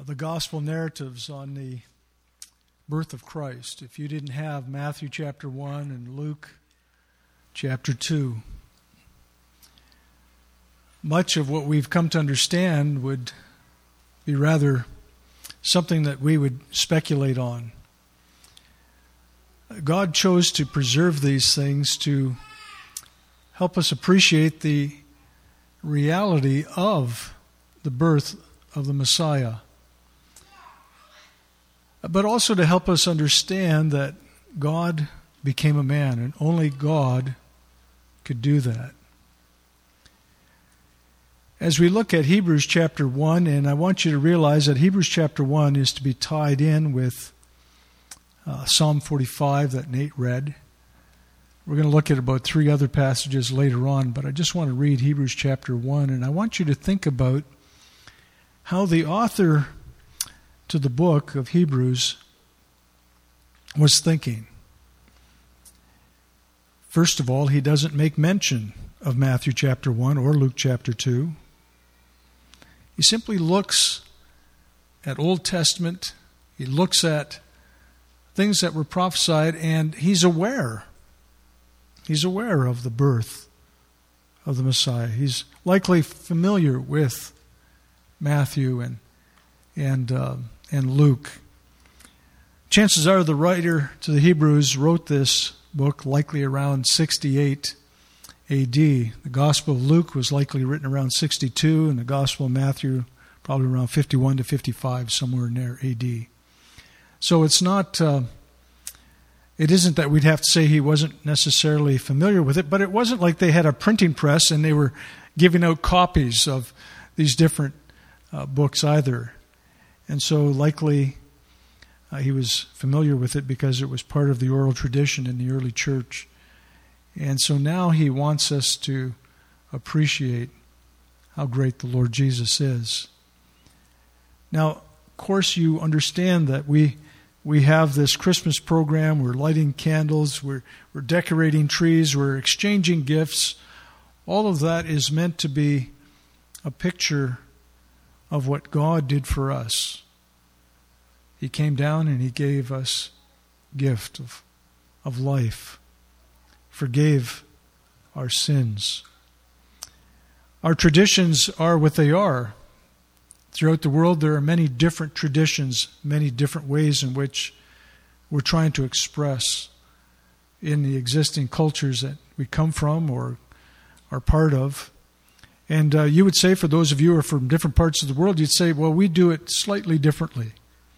the gospel narratives on the birth of Christ, if you didn't have Matthew chapter 1 and Luke chapter 2, much of what we've come to understand would be rather something that we would speculate on. God chose to preserve these things to help us appreciate the reality of the birth of the Messiah, but also to help us understand that God became a man, and only God could do that. As we look at Hebrews chapter 1, and I want you to realize that Hebrews chapter 1 is to be tied in with Psalm 45 that Nate read. We're going to look at about 3 other passages later on, but I just want to read Hebrews chapter 1, and I want you to think about how the author to the book of Hebrews was thinking. First of all, he doesn't make mention of Matthew chapter 1 or Luke chapter 2. He simply looks at Old Testament, he looks at things that were prophesied, and he's aware. He's aware of the birth of the Messiah. He's likely familiar with Matthew and Luke. Chances are the writer to the Hebrews wrote this book likely around 68 A.D. The Gospel of Luke was likely written around 62, and the Gospel of Matthew probably around 51 to 55, somewhere in there, A.D. So it's not, it isn't that we'd have to say he wasn't necessarily familiar with it, but it wasn't like they had a printing press and they were giving out copies of these different books either. And so likely he was familiar with it because it was part of the oral tradition in the early church. And so now he wants us to appreciate how great the Lord Jesus is. Now, of course, you understand that we have this Christmas program. We're lighting candles. We're decorating trees. We're exchanging gifts. All of that is meant to be a picture of what God did for us. He came down and he gave us gift of life, forgave our sins. Our traditions are what they are. Throughout the world, there are many different traditions, many different ways in which we're trying to express in the existing cultures that we come from or are part of. And you would say, for those of you who are from different parts of the world, you'd say, well, we do it slightly differently.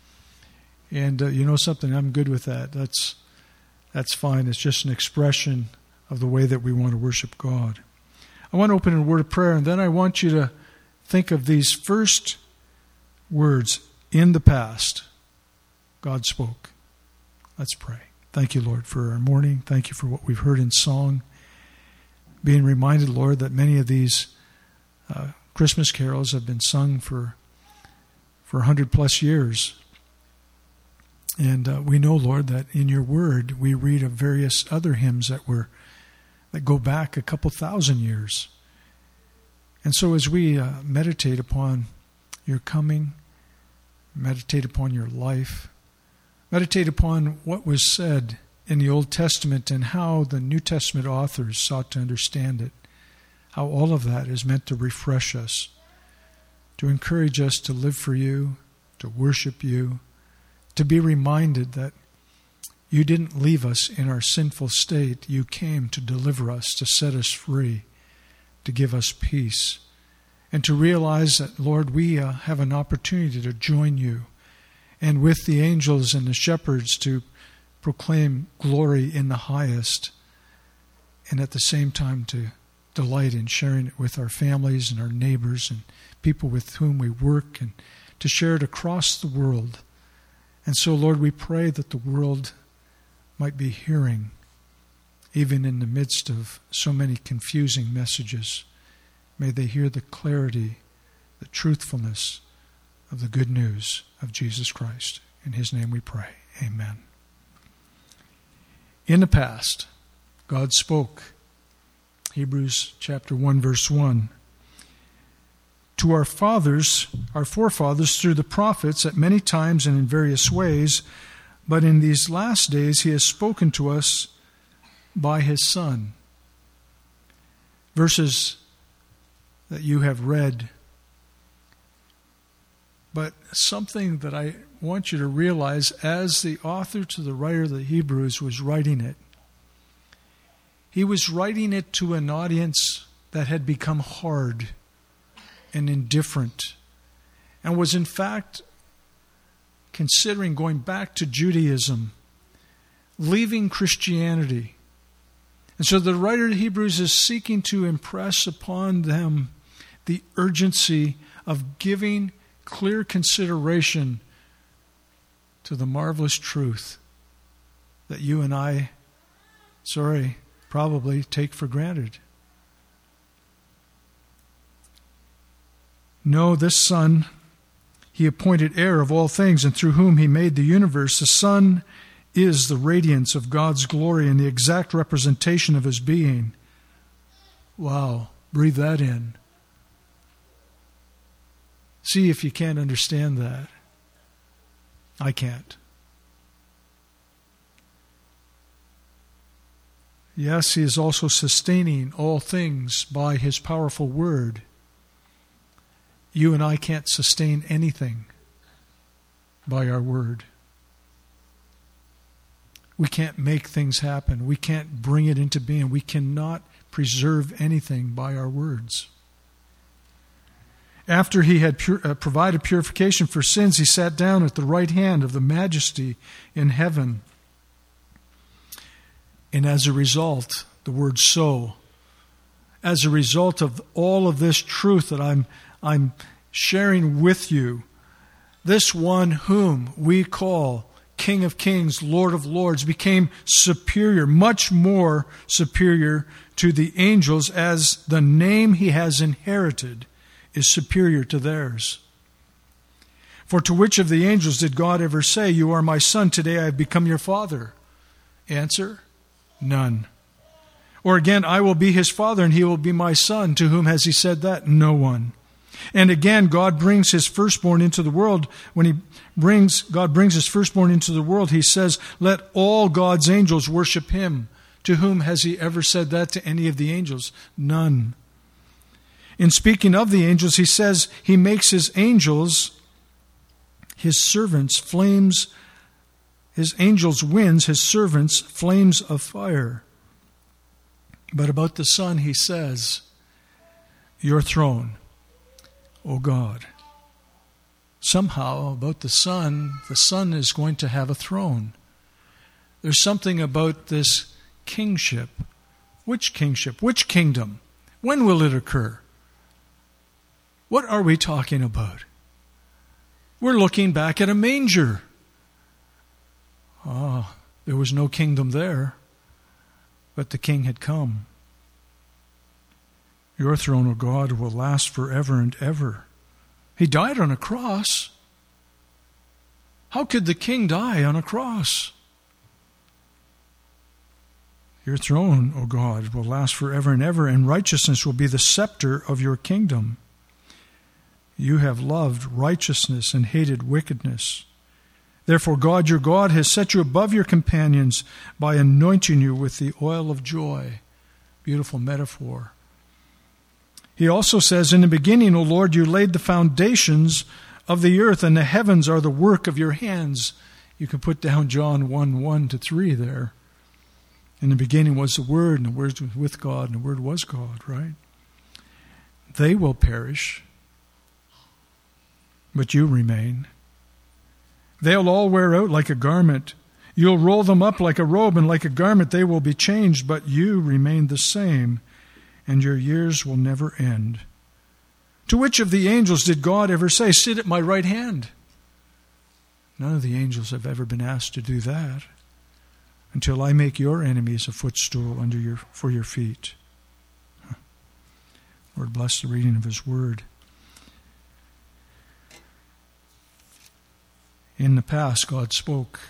And you know something, I'm good with that. That's fine. It's just an expression of the way that we want to worship God. I want to open in a word of prayer, and then I want you to think of these first words. In the past, God spoke. Let's pray. Thank you, Lord, for our morning. Thank you for what we've heard in song. Being reminded, Lord, that many of these Christmas carols have been sung for 100 plus years. And we know, Lord, that in your word we read of various other hymns that go back a couple thousand years. And so as we meditate upon your coming, meditate upon your life, meditate upon what was said in the Old Testament and how the New Testament authors sought to understand it, how all of that is meant to refresh us, to encourage us to live for you, to worship you, to be reminded that you didn't leave us in our sinful state. You came to deliver us, to set us free, to give us peace, and to realize that, Lord, we have an opportunity to join you and with the angels and the shepherds to proclaim glory in the highest, and at the same time to delight in sharing it with our families and our neighbors and people with whom we work, and to share it across the world. And so, Lord, we pray that the world might be hearing, even in the midst of so many confusing messages. May they hear the clarity, the truthfulness of the good news of Jesus Christ. In his name we pray. Amen. In the past, God spoke. Hebrews chapter 1, verse 1. to our forefathers through the prophets at many times and in various ways, but in these last days he has spoken to us by his Son. Verses that you have read. But something that I want you to realize, as the author to the writer of the Hebrews was writing it, he was writing it to an audience that had become hard and indifferent, and was in fact considering going back to Judaism, leaving Christianity. And so the writer of Hebrews is seeking to impress upon them the urgency of giving clear consideration to the marvelous truth that you and I, probably take for granted. No, this Son he appointed heir of all things, and through whom he made the universe. The Son is the radiance of God's glory and the exact representation of his being. Wow, breathe that in. See if you can't understand that. I can't. Yes, he is also sustaining all things by his powerful word. You and I can't sustain anything by our word. We can't make things happen. We can't bring it into being. We cannot preserve anything by our words. After he had provided purification for sins, he sat down at the right hand of the Majesty in heaven. And as a result, the word so, as a result of all of this truth that I'm sharing with you, this one whom we call King of Kings, Lord of Lords, became superior, much more superior to the angels, as the name he has inherited is superior to theirs. For to which of the angels did God ever say, "You are my son, today I have become your father"? Answer, none. Or again, "I will be his father and he will be my son." To whom has he said that? No one. And again, God brings his firstborn into the world. When God brings his firstborn into the world, he says, "Let all God's angels worship him." To whom has he ever said that to any of the angels? None. In speaking of the angels, he says he makes his angels, his servants, flames, his angels winds, his servants, flames of fire. But about the Son, he says, "Your throne, O God." Somehow, about the Son is going to have a throne. There's something about this kingship. Which kingship? Which kingdom? When will it occur? What are we talking about? We're looking back at a manger. There was no kingdom there, but the king had come. Your throne, O God, will last forever and ever. He died on a cross. How could the king die on a cross? Your throne, O God, will last forever and ever, and righteousness will be the scepter of your kingdom. You have loved righteousness and hated wickedness. Therefore, God, your God, has set you above your companions by anointing you with the oil of joy. Beautiful metaphor. He also says, "In the beginning, O Lord, you laid the foundations of the earth, and the heavens are the work of your hands." You can put down John 1:1-3 there. In the beginning was the Word, and the Word was with God, and the Word was God, right? They will perish, but you remain. They'll all wear out like a garment. You'll roll them up like a robe, and like a garment they will be changed, but you remain the same, and your years will never end. To which of the angels did God ever say, "Sit at my right hand"? None of the angels have ever been asked to do that. "Until I make your enemies a footstool for your feet." Lord, bless the reading of his word. In the past, God spoke.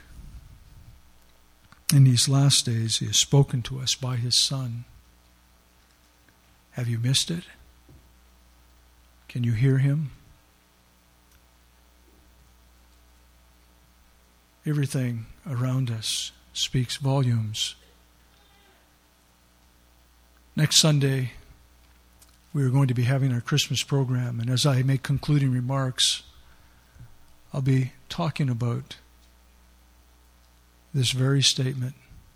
In these last days, he has spoken to us by his Son. Have you missed it? Can you hear him? Everything around us speaks volumes. Next Sunday, we are going to be having our Christmas program, and as I make concluding remarks, I'll be talking about this very statement.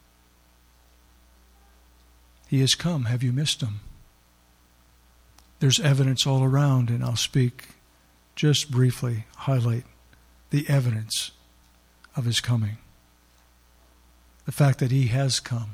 He has come. Have you missed him? There's evidence all around, and I'll speak just briefly, highlight the evidence of his coming. The fact that he has come.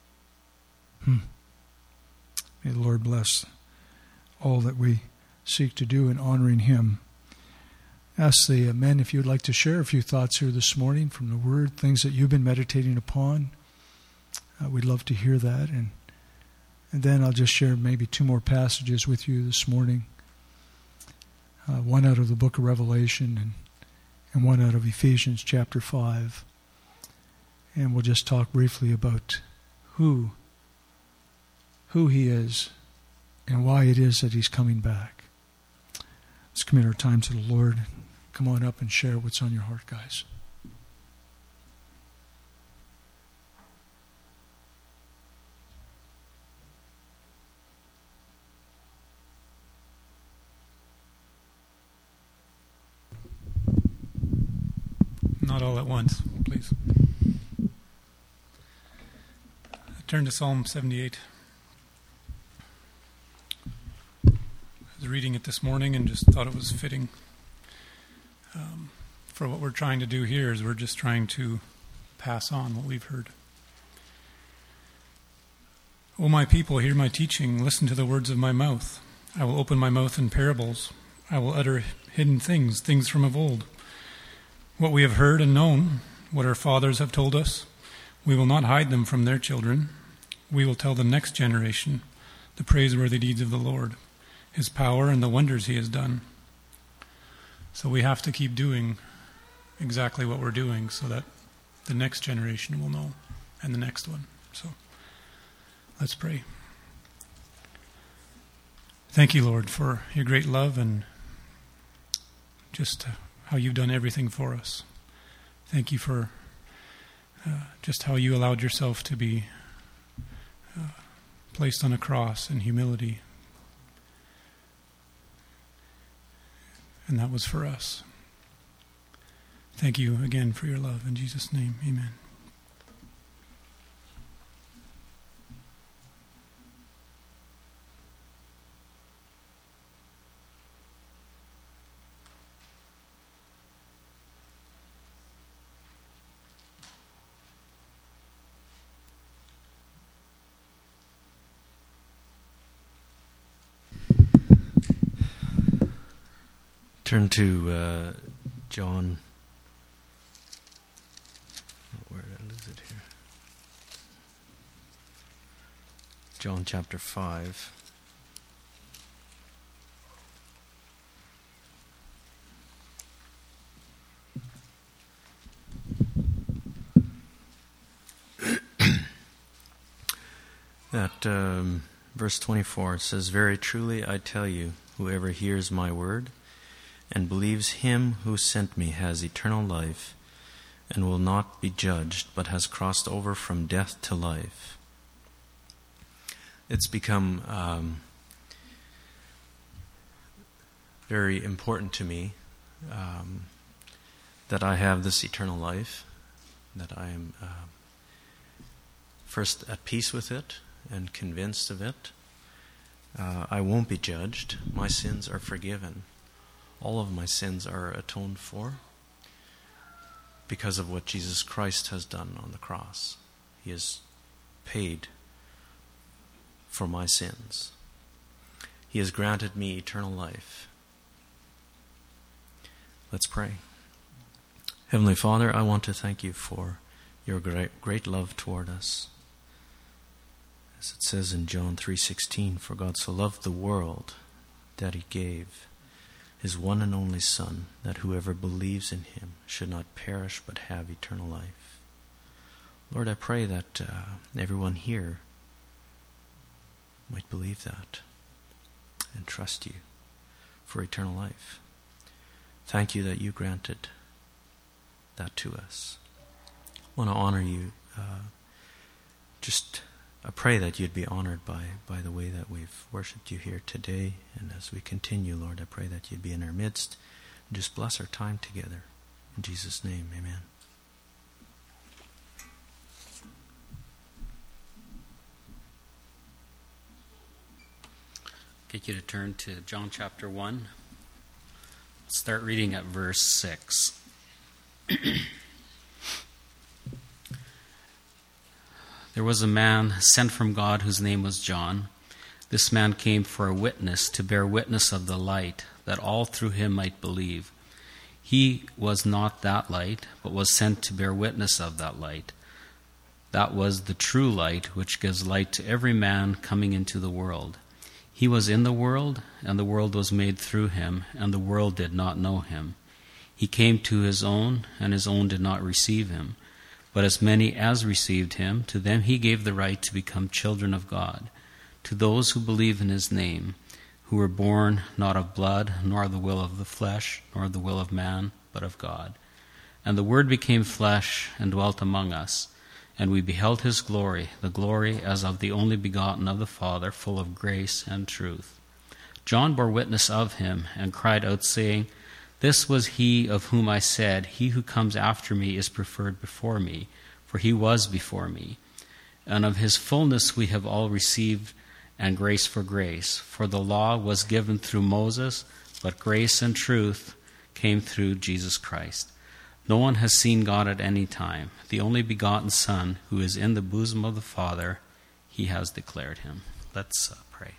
May the Lord bless all that we seek to do in honoring him. Ask the men if you'd like to share a few thoughts here this morning from the Word, things that you've been meditating upon. We'd love to hear that. And then I'll just share maybe two more passages with you this morning. One out of the book of Revelation and one out of Ephesians chapter 5. And we'll just talk briefly about who he is and why it is that he's coming back. Let's commit our time to the Lord. Come on up and share what's on your heart, guys. Not all at once, please. Turn to Psalm 78. I was reading it this morning and just thought it was fitting for what we're trying to do here is we're just trying to pass on what we've heard. O my people, hear my teaching. Listen to the words of my mouth. I will open my mouth in parables. I will utter hidden things from of old. What we have heard and known, what our fathers have told us, we will not hide them from their children. We will tell the next generation the praiseworthy deeds of the Lord, his power and the wonders he has done. So we have to keep doing exactly what we're doing so that the next generation will know, and the next one. So let's pray. Thank you, Lord, for your great love and just how you've done everything for us. Thank you for just how you allowed yourself to be placed on a cross in humility. And that was for us. Thank you again for your love. In Jesus' name, amen. Turn to John. Where did I lose it here? John chapter 5. Verse 24 says, "Very truly I tell you, whoever hears my word and believes him who sent me has eternal life and will not be judged, but has crossed over from death to life." It's become very important to me that I have this eternal life, that I am first at peace with it and convinced of it. I won't be judged. My sins are forgiven. All of my sins are atoned for because of what Jesus Christ has done on the cross. He has paid for my sins. He has granted me eternal life. Let's pray. Heavenly Father, I want to thank you for your great love toward us. As it says in John 3:16, "For God so loved the world that he gave his one and only Son, that whoever believes in him should not perish but have eternal life." Lord, I pray that everyone here might believe that and trust you. for eternal life. Thank you that you granted that to us. I want to honor you. I pray that you'd be honored by the way that we've worshipped you here today. And as we continue, Lord, I pray that you'd be in our midst and just bless our time together. In Jesus' name, amen. Get you to turn to John chapter 1. Start reading at verse 6. There was a man sent from God whose name was John. This man came for a witness, to bear witness of the light, that all through him might believe. He was not that light, but was sent to bear witness of that light. That was the true light, which gives light to every man coming into the world. He was in the world, and the world was made through him, and the world did not know him. He came to his own, and his own did not receive him. But as many as received him, to them he gave the right to become children of God, to those who believe in his name, who were born not of blood, nor the will of the flesh, nor the will of man, but of God. And the Word became flesh and dwelt among us, and we beheld his glory, the glory as of the only begotten of the Father, full of grace and truth. John bore witness of him, and cried out, saying, This was he of whom I said, He who comes after me is preferred before me, for he was before me. And of his fullness we have all received, and grace for grace. For the law was given through Moses, but grace and truth came through Jesus Christ. No one has seen God at any time. The only begotten Son, who is in the bosom of the Father, he has declared him. Let's pray.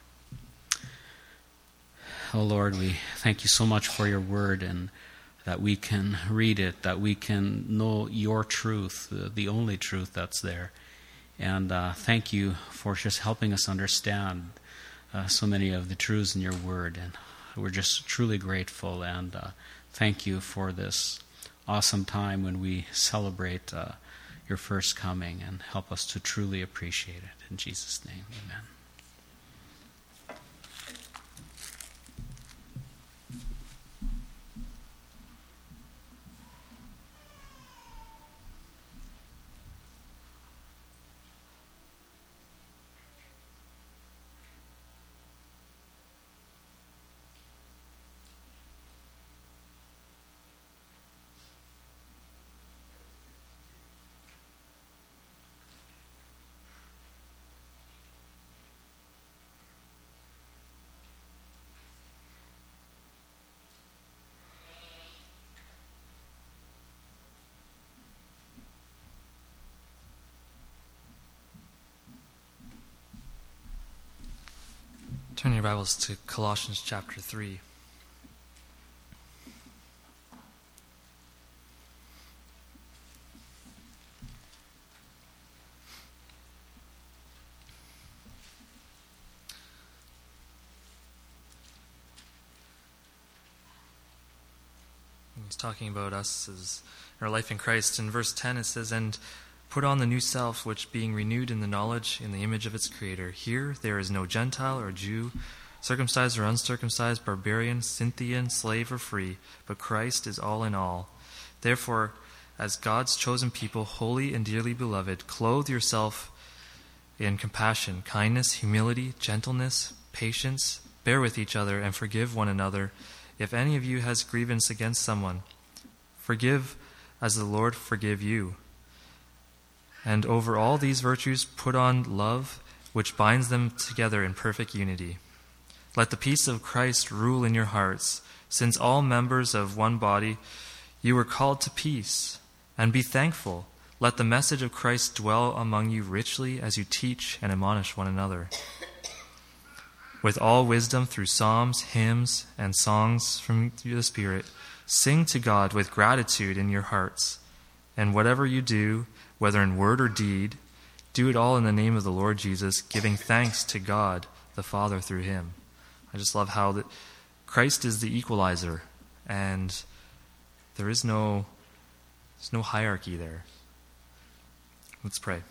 Oh Lord, we thank you so much for your word, and that we can read it, that we can know your truth, the only truth that's there. And thank you for just helping us understand so many of the truths in your word. And we're just truly grateful, and thank you for this awesome time when we celebrate your first coming, and help us to truly appreciate it. In Jesus' name, amen. Turn your Bibles to Colossians chapter 3. He's talking about us as our life in Christ. In verse 10 it says, And put on the new self, which being renewed in the knowledge in the image of its Creator. Here there is no Gentile or Jew, circumcised or uncircumcised, barbarian, Scythian, slave or free, but Christ is all in all. Therefore, as God's chosen people, holy and dearly beloved, clothe yourself in compassion, kindness, humility, gentleness, patience. Bear with each other and forgive one another. If any of you has grievance against someone, forgive as the Lord forgave you. And over all these virtues put on love, which binds them together in perfect unity. Let the peace of Christ rule in your hearts, since all members of one body, you were called to peace, and be thankful. Let the message of Christ dwell among you richly as you teach and admonish one another. With all wisdom through psalms, hymns, and songs from the Spirit, sing to God with gratitude in your hearts. And whatever you do, whether in word or deed, do it all in the name of the Lord Jesus, giving thanks to God the Father through him. I just love how that Christ is the equalizer, and there's no hierarchy there. Let's pray.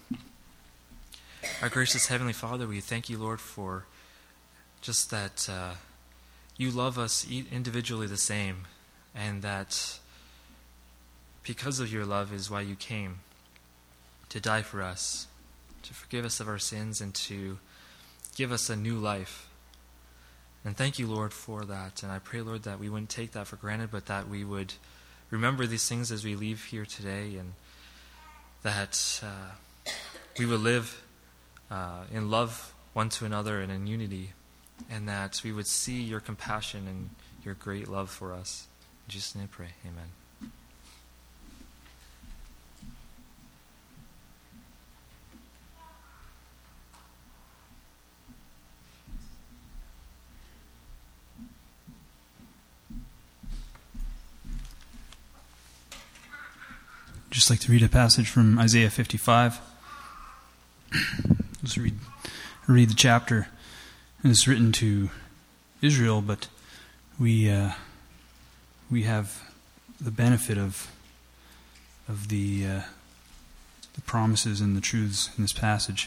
Our gracious Heavenly Father, we thank you, Lord, for just that you love us individually the same, and that because of your love is why you came to die for us, to forgive us of our sins, and to give us a new life. And thank you, Lord, for that. And I pray, Lord, that we wouldn't take that for granted, but that we would remember these things as we leave here today, and that we would live in love one to another and in unity, and that we would see your compassion and your great love for us. In Jesus' name I pray. Amen. Just like to read a passage from Isaiah 55. Just read the chapter. And it's written to Israel, but we have the benefit of the promises and the truths in this passage.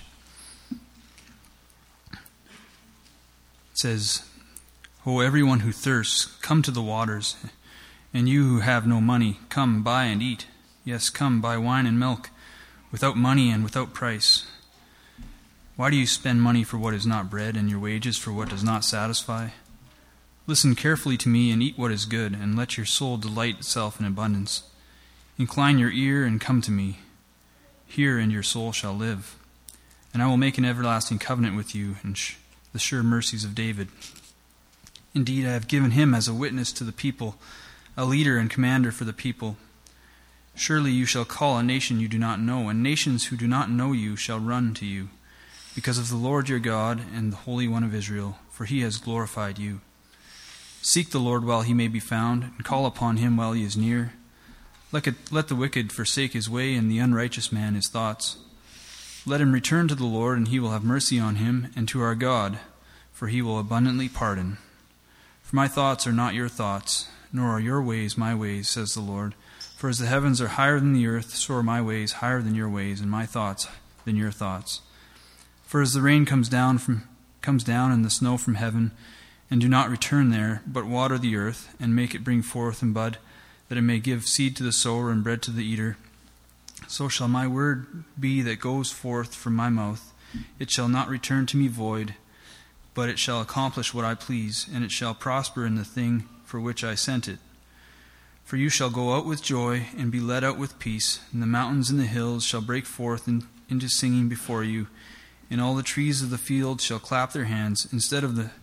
It says, "O everyone who thirsts, come to the waters, and you who have no money, come buy and eat. Yes, come, buy wine and milk, without money and without price. Why do you spend money for what is not bread, and your wages for what does not satisfy? Listen carefully to me and eat what is good, and let your soul delight itself in abundance. Incline your ear and come to me. Hear, and your soul shall live. And I will make an everlasting covenant with you, and the sure mercies of David. Indeed, I have given him as a witness to the people, a leader and commander for the people. Surely you shall call a nation you do not know, and nations who do not know you shall run to you, because of the Lord your God and the Holy One of Israel, for he has glorified you. Seek the Lord while he may be found, and call upon him while he is near. Let the wicked forsake his way, and the unrighteous man his thoughts. Let him return to the Lord, and he will have mercy on him, and to our God, for he will abundantly pardon. For my thoughts are not your thoughts, nor are your ways my ways, says the Lord. For as the heavens are higher than the earth, so are my ways higher than your ways, and my thoughts than your thoughts. For as the rain comes down and the snow from heaven, and do not return there, but water the earth, and make it bring forth and bud, that it may give seed to the sower and bread to the eater, so shall my word be that goes forth from my mouth. It shall not return to me void, but it shall accomplish what I please, and it shall prosper in the thing for which I sent it. For you shall go out with joy, and be led out with peace, and the mountains and the hills shall break forth into singing before you, and all the trees of the field shall clap their hands. Instead of the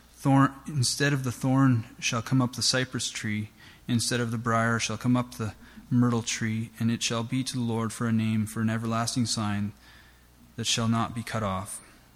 thorn shall come up the cypress tree, instead of the briar shall come up the myrtle tree, and it shall be to the Lord for a name, for an everlasting sign that shall not be cut off."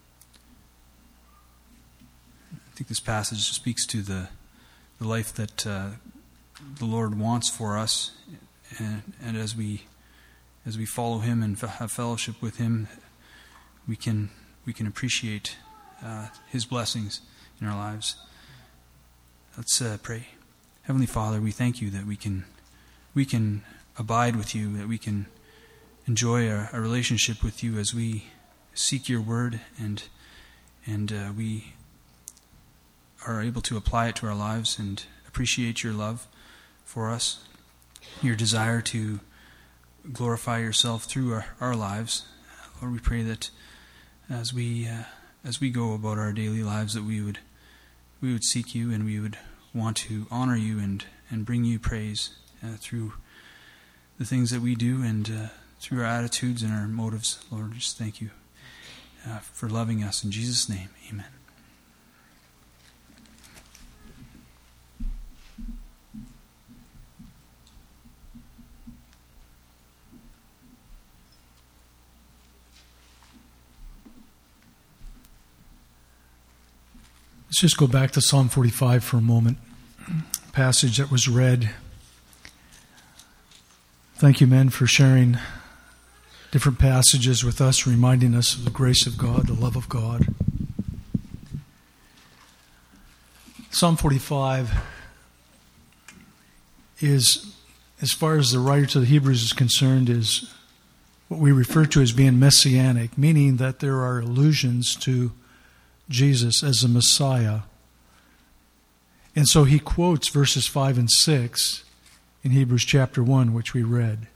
I think this passage speaks to the life that the Lord wants for us, and as we follow him and have fellowship with him, we can appreciate his blessings in our lives. Let's pray. Heavenly Father, we thank you that we can abide with you, that we can enjoy a relationship with you as we seek your word, and we are able to apply it to our lives and appreciate your love for us, your desire to glorify yourself through our lives. Lord, we pray that as we go about our daily lives, that we would seek you, and we would want to honor you and bring you praise through the things that we do, and through our attitudes and our motives. Lord, just thank you for loving us. In Jesus' name, amen. Let's just go back to Psalm 45 for a moment, passage that was read. Thank you, men, for sharing different passages with us, reminding us of the grace of God, the love of God. Psalm 45 is, as far as the writer to the Hebrews is concerned, is what we refer to as being messianic, meaning that there are allusions to Jesus as the Messiah. And so he quotes verses 5 and 6 in Hebrews chapter 1, which we read.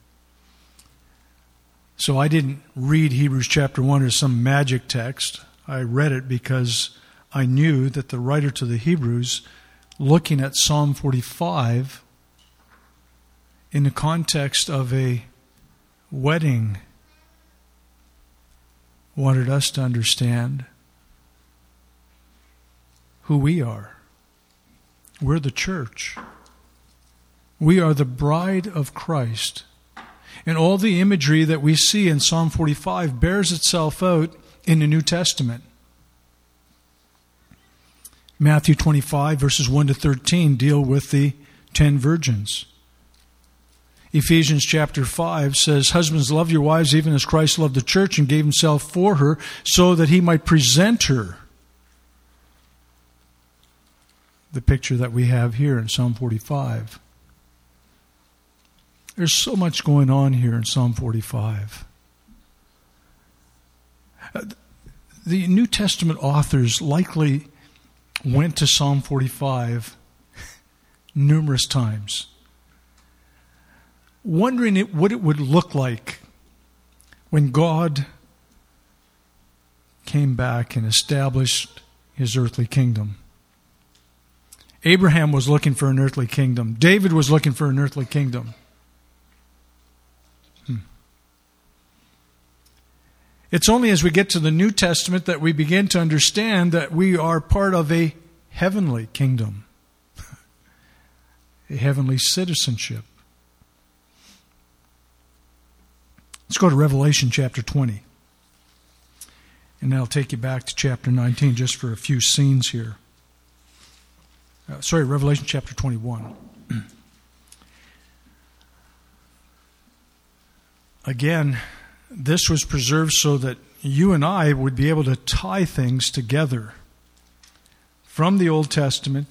So I didn't read Hebrews chapter 1 as some magic text. I read it because I knew that the writer to the Hebrews, looking at Psalm 45 in the context of a wedding, wanted us to understand who we are. We're the church. We are the bride of Christ. And all the imagery that we see in Psalm 45 bears itself out in the New Testament. Matthew 25, verses 1 to 13, deal with the 10 virgins. Ephesians chapter 5 says, "Husbands, love your wives even as Christ loved the church and gave himself for her, so that he might present her." The picture that we have here in Psalm 45. There's so much going on here in Psalm 45. The New Testament authors likely went to Psalm 45 numerous times, wondering what it would look like when God came back and established his earthly kingdom. Abraham was looking for an earthly kingdom. David was looking for an earthly kingdom. It's only as we get to the New Testament that we begin to understand that we are part of a heavenly kingdom, a heavenly citizenship. Let's go to Revelation chapter 20. And I'll take you back to chapter 19 just for a few scenes here. Revelation chapter 21. Again, this was preserved so that you and I would be able to tie things together from the Old Testament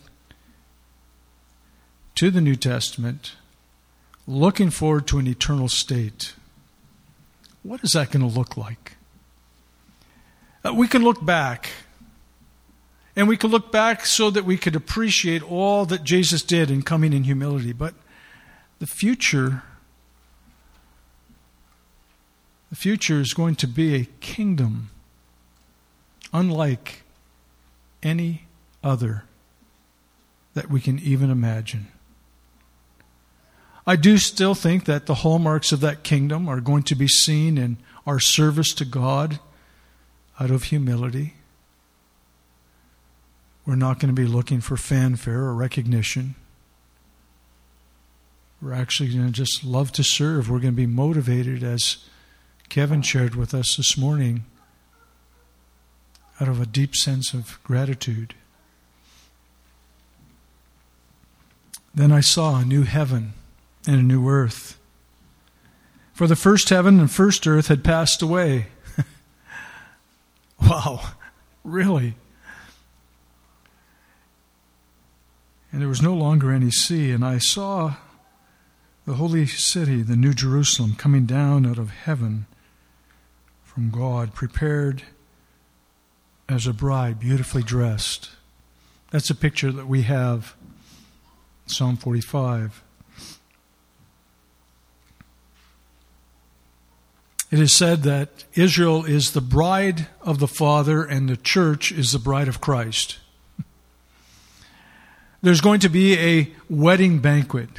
to the New Testament, looking forward to an eternal state. What is that going to look like? We can look back. And we can look back so that we could appreciate all that Jesus did in coming in humility. But the future is going to be a kingdom unlike any other that we can even imagine. I do still think that the hallmarks of that kingdom are going to be seen in our service to God out of humility. We're not going to be looking for fanfare or recognition. We're actually going to just love to serve. We're going to be motivated, as Kevin shared with us this morning, out of a deep sense of gratitude. Then I saw a new heaven and a new earth. For the first heaven and first earth had passed away. Wow, really? And there was no longer any sea, and I saw the holy city, the New Jerusalem, coming down out of heaven from God, prepared as a bride, beautifully dressed. That's a picture that we have in Psalm 45. It is said that Israel is the bride of the Father and the church is the bride of Christ. There's going to be a wedding banquet.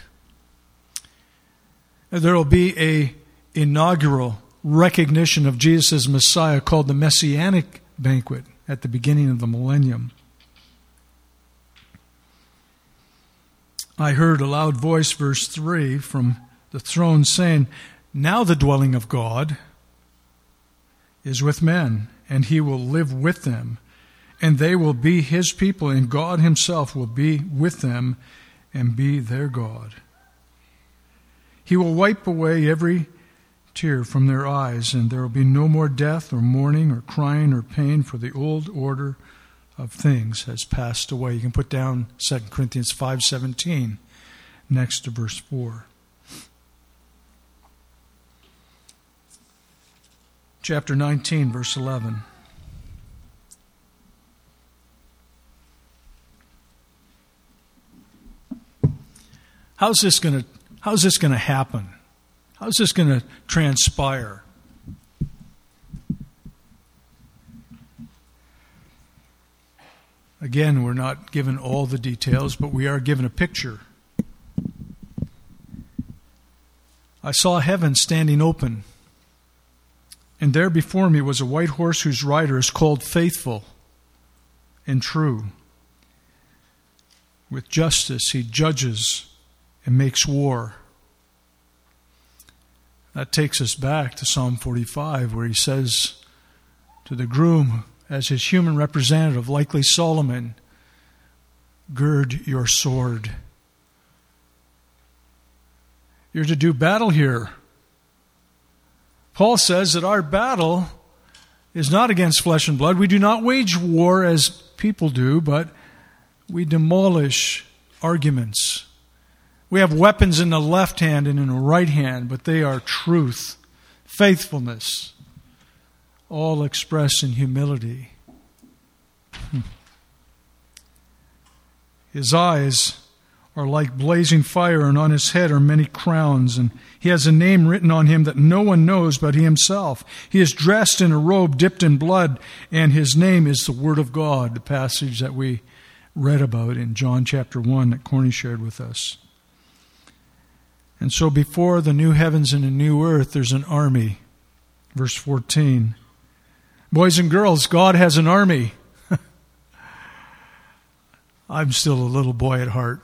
There will be an inaugural recognition of Jesus as Messiah called the Messianic banquet at the beginning of the millennium. I heard a loud voice, verse 3, from the throne saying, "Now the dwelling of God is with men, and he will live with them. And they will be his people, and God himself will be with them and be their God. He will wipe away every tear from their eyes, and there will be no more death or mourning or crying or pain, for the old order of things has passed away." You can put down 2 Corinthians 5:17 next to verse 4. Chapter 19, verse 11. How's this going to happen? How's this going to transpire? Again, we're not given all the details, but we are given a picture. I saw heaven standing open, and there before me was a white horse whose rider is called Faithful and True. With justice he judges and makes war. That takes us back to Psalm 45, where he says to the groom, as his human representative, likely Solomon, gird your sword. You're to do battle here. Paul says that our battle is not against flesh and blood. We do not wage war as people do, but we demolish arguments. We have weapons in the left hand and in the right hand, but they are truth, faithfulness, all expressed in humility. His eyes are like blazing fire, and on his head are many crowns, and he has a name written on him that no one knows but he himself. He is dressed in a robe dipped in blood, and his name is the Word of God, the passage that we read about in John chapter 1 that Corny shared with us. And so before the new heavens and the new earth, there's an army. Verse 14. Boys and girls, God has an army. I'm still a little boy at heart.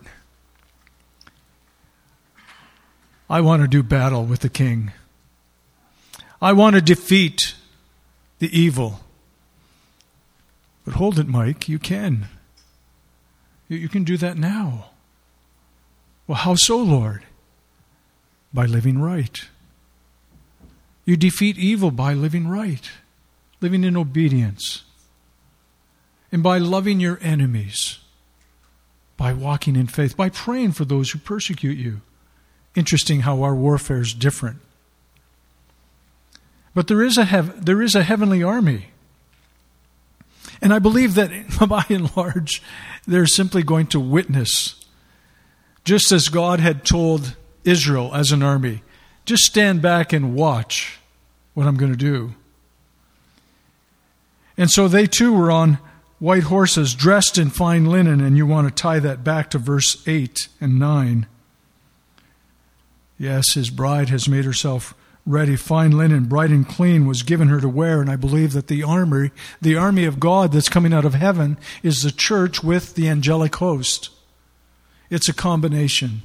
I want to do battle with the King. I want to defeat the evil. But hold it, Mike, you can. You can do that now. Well, how so, Lord? By living right. You defeat evil by living right, living in obedience, and by loving your enemies, by walking in faith, by praying for those who persecute you. Interesting how our warfare is different. But there is a heavenly army. And I believe that by and large, they're simply going to witness. Just as God had told Israel as an army, just stand back and watch what I'm going to do. And so they too were on white horses, dressed in fine linen, and you want to tie that back to verse 8 and 9. Yes, his bride has made herself ready. Fine linen, bright and clean, was given her to wear, and I believe that the army of God that's coming out of heaven is the church with the angelic host. It's a combination.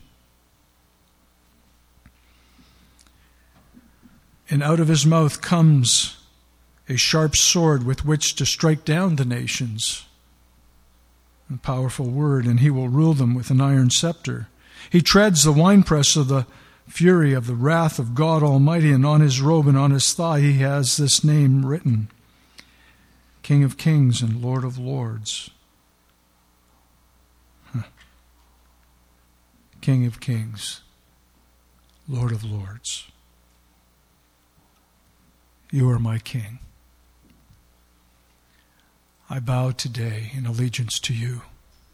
And out of his mouth comes a sharp sword with which to strike down the nations. A powerful word, and he will rule them with an iron scepter. He treads the winepress of the fury of the wrath of God Almighty, and on his robe and on his thigh he has this name written: King of Kings and Lord of Lords. King of Kings, Lord of Lords. You are my King. I bow today in allegiance to you.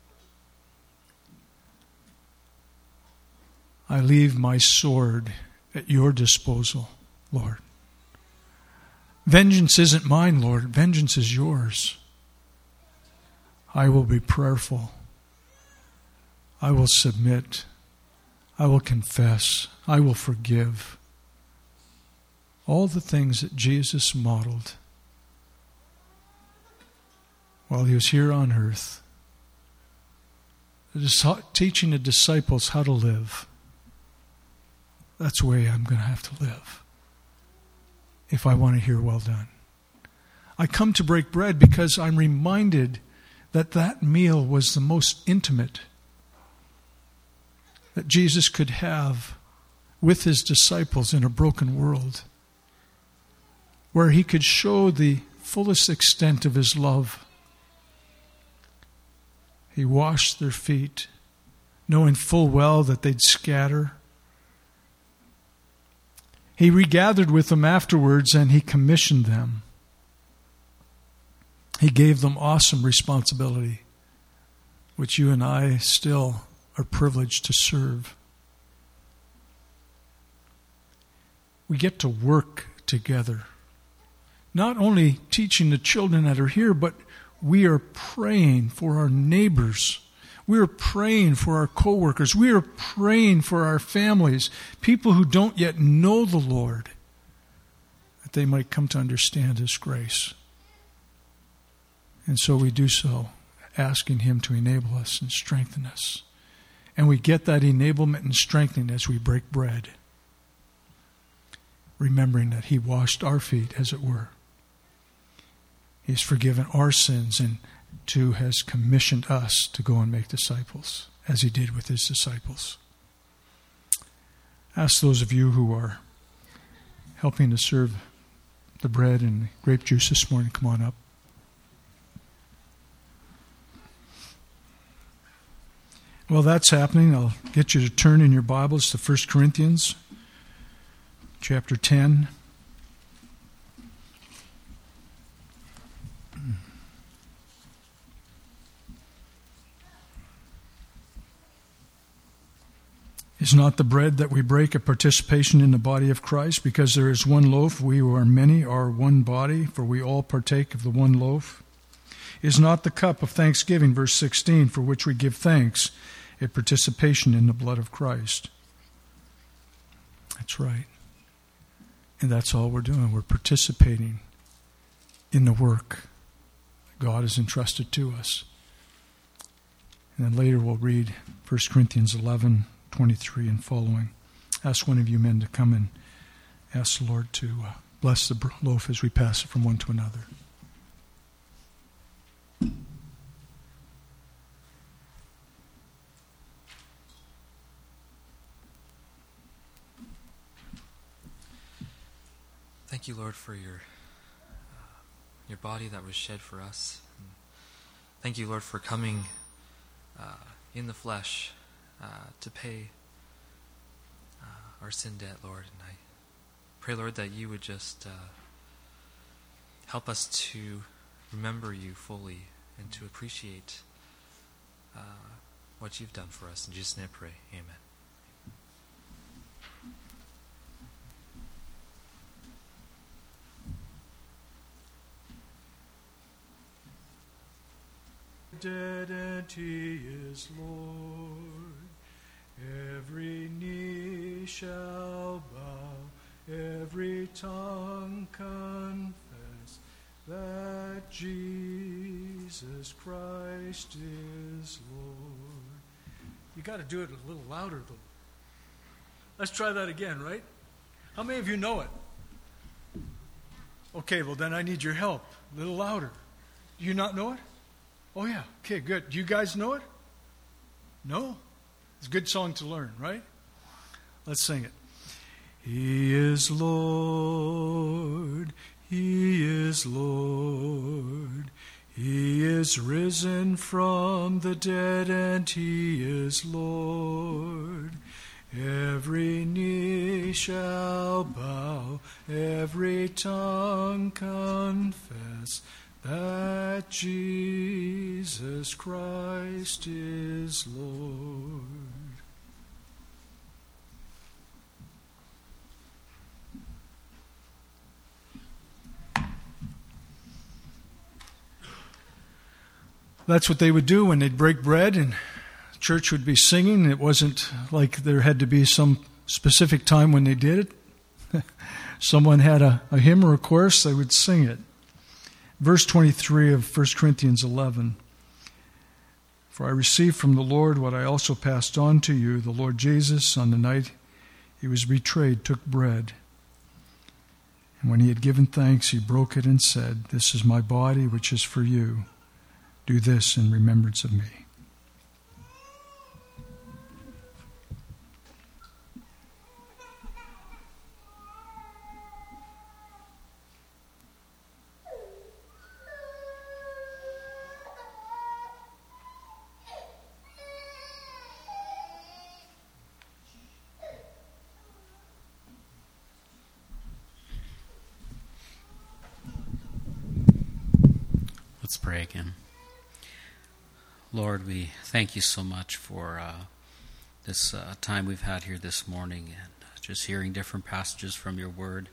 I leave my sword at your disposal, Lord. Vengeance isn't mine, Lord. Vengeance is yours. I will be prayerful. I will submit. I will confess. I will forgive. All the things that Jesus modeled while he was here on earth, teaching the disciples how to live. That's the way I'm going to have to live if I want to hear well done. I come to break bread because I'm reminded that that meal was the most intimate that Jesus could have with his disciples in a broken world, where he could show the fullest extent of his love. He washed their feet, knowing full well that they'd scatter. He regathered with them afterwards, and he commissioned them. He gave them awesome responsibility, which you and I still are privileged to serve. we get to work together. Not only teaching the children that are here, but we are praying for our neighbors. We are praying for our co-workers. We are praying for our families, people who don't yet know the Lord, that they might come to understand His grace. And so we do so, asking Him to enable us and strengthen us. And we get that enablement and strengthening as we break bread, remembering that He washed our feet, as it were. He's forgiven our sins and too has commissioned us to go and make disciples, as He did with His disciples. Ask those of you who are helping to serve the bread and grape juice this morning, come on up. Well, that's happening. I'll get you to turn in your Bibles to 1 Corinthians chapter 10. Is not the bread that we break a participation in the body of Christ? Because there is one loaf, we who are many are one body, for we all partake of the one loaf. Is not the cup of thanksgiving, verse 16, for which we give thanks, a participation in the blood of Christ? That's right. And that's all we're doing. We're participating in the work God has entrusted to us. And then later we'll read 1 Corinthians 11:23 and following. Ask one of you men to come and ask the Lord to bless the loaf as we pass it from one to another. Thank you, Lord, for your body that was shed for us. And thank you, Lord, for coming in the flesh to pay our sin debt, Lord. And I pray, Lord, that you would just help us to remember you fully and to appreciate what you've done for us. In Jesus' name I pray. Amen. Dead and He is Lord. Every knee shall bow, every tongue confess that Jesus Christ is Lord. You got to do it a little louder, though. Let's try that again, right? How many of you know it? Okay, well then I need your help. A little louder. Do you not know it? Oh, yeah. Okay, good. Do you guys know it? No? It's a good song to learn, right? Let's sing it. He is Lord. He is Lord. He is risen from the dead, and He is Lord. Every knee shall bow, every tongue confess that Jesus Christ is Lord. That's what they would do when they'd break bread and church would be singing. It wasn't like there had to be some specific time when they did it. Someone had a hymn or a chorus, they would sing it. Verse 23 of 1 Corinthians 11. For I received from the Lord what I also passed on to you. The Lord Jesus, on the night He was betrayed, took bread. And when He had given thanks, He broke it and said, "This is my body, which is for you. Do this in remembrance of me." Let's pray again. Lord, we thank you so much for this time we've had here this morning, and just hearing different passages from your word,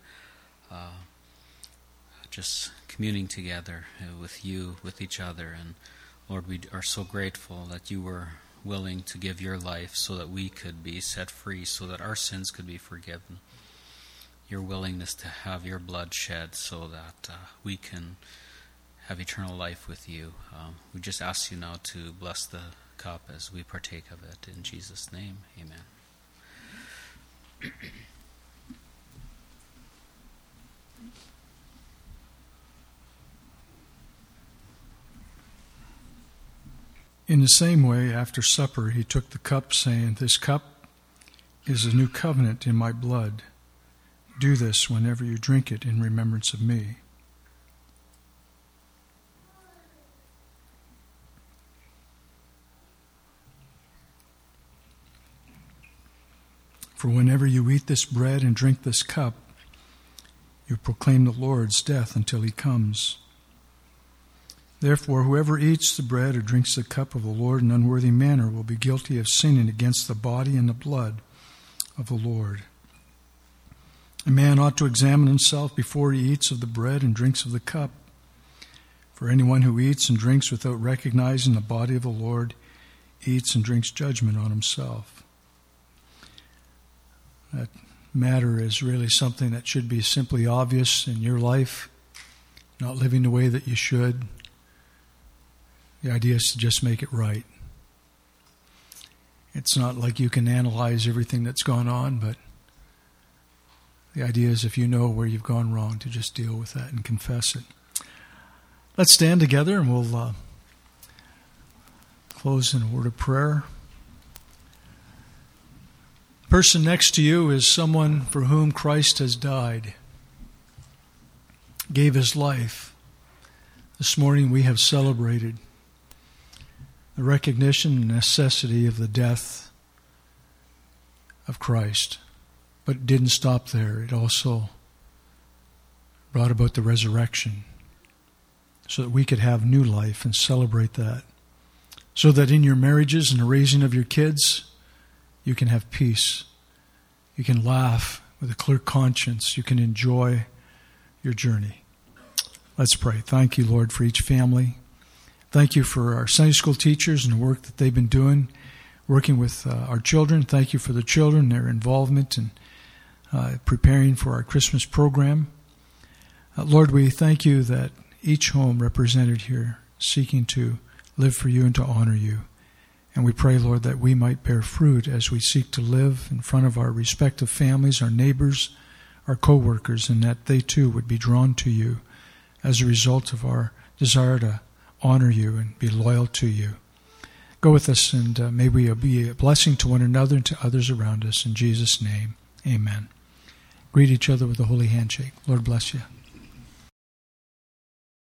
just communing together with you, with each other. And Lord, we are so grateful that you were willing to give your life so that we could be set free, so that our sins could be forgiven. Your willingness to have your blood shed so that we can have eternal life with you. We just ask you now to bless the cup as we partake of it. In Jesus' name, amen. In the same way, after supper, he took the cup, saying, "This cup is a new covenant in my blood. Do this whenever you drink it in remembrance of me." For whenever you eat this bread and drink this cup, you proclaim the Lord's death until he comes. Therefore, whoever eats the bread or drinks the cup of the Lord in an unworthy manner will be guilty of sinning against the body and the blood of the Lord. A man ought to examine himself before he eats of the bread and drinks of the cup. For anyone who eats and drinks without recognizing the body of the Lord eats and drinks judgment on himself. That matter is really something that should be simply obvious in your life, not living the way that you should. The idea is to just make it right. It's not like you can analyze everything that's gone on, but the idea is if you know where you've gone wrong, to just deal with that and confess it. Let's stand together and we'll close in a word of prayer. The person next to you is someone for whom Christ has died, gave his life. This morning we have celebrated the recognition and necessity of the death of Christ. But it didn't stop there. It also brought about the resurrection so that we could have new life and celebrate that. So that in your marriages and the raising of your kids, you can have peace. You can laugh with a clear conscience. You can enjoy your journey. Let's pray. Thank you, Lord, for each family. Thank you for our Sunday school teachers and the work that they've been doing, working with our children. Thank you for the children, their involvement in preparing for our Christmas program. Lord, we thank you that each home represented here seeking to live for you and to honor you. And we pray, Lord, that we might bear fruit as we seek to live in front of our respective families, our neighbors, our co-workers, and that they too would be drawn to you as a result of our desire to honor you and be loyal to you. Go with us, and may we be a blessing to one another and to others around us. In Jesus' name, amen. Greet each other with a holy handshake. Lord bless you.